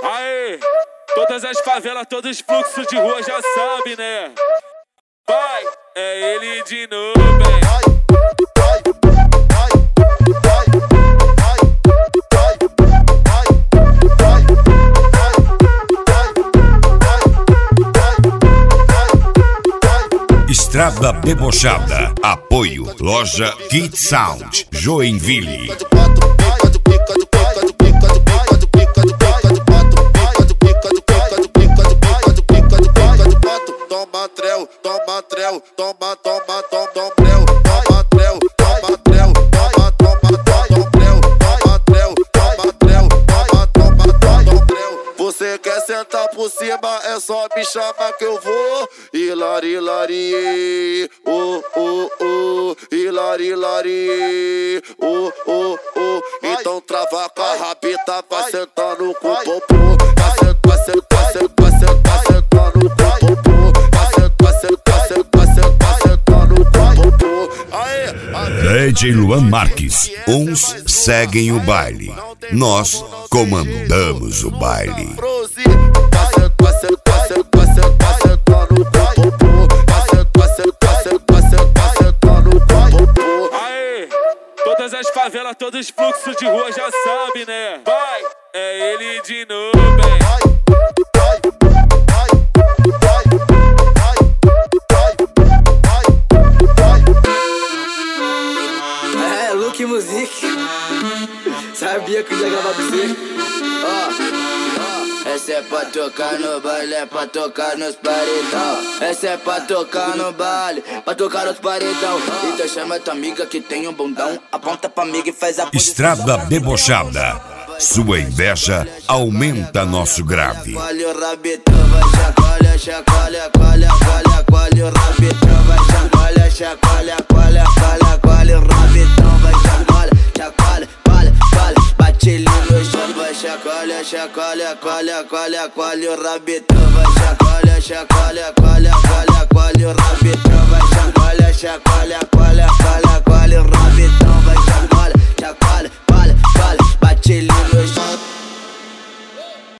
Aê, todas as favelas, todos os fluxos de rua já sabe, né? Vai, é ele de novo, hein? Estrada Debochada. Apoio Loja Kid Sound, Joinville. Toma trel, toma trel, toma, toma, toma trel, toma trel, toma trel, toma, toma, toma trel, toma trel, toma trel, toma, toma, toma trel. Você quer sentar por cima, é só me chamar que eu vou. Hilari, lari, oh, oh, oh, hilari, lari, oh, oh, oh. Então trava com a rabita, vai sentando com o popô, vai sentando, vai sentando, vai sentando, vai sentando com o popô. DJ Luan Marques. Uns seguem o baile, nós comandamos o baile. Aê, todas as favelas, todos os fluxos de rua já sabe, né? Vai, é ele de novo, hein? Que music. Sabia que eu ia gravar pra você. Essa é pra tocar no baile, é pra tocar nos paredão. Essa é pra tocar no baile, pra tocar nos paredão. Então chama tua amiga que tem um bundão, aponta pra amiga e faz a Estrada Debochada. Sua inveja aumenta nosso grave. Chacoalha o rabetão, vai chacoalha, chacoalha, coalha, coalha, coalha o rabetão, vai chacoalha, chacoalha, coalha, coalha, coalha o rabetão, vai chacoalha, chacoalha, coalha, coalha, bate ele no chão, vai chacoalha, chacoalha, coalha, coalha, coalha o rabetão, vai chacoalha, chacoalha, coalha, coalha, coalha o rabetão, vai chacoalha, chacoalha.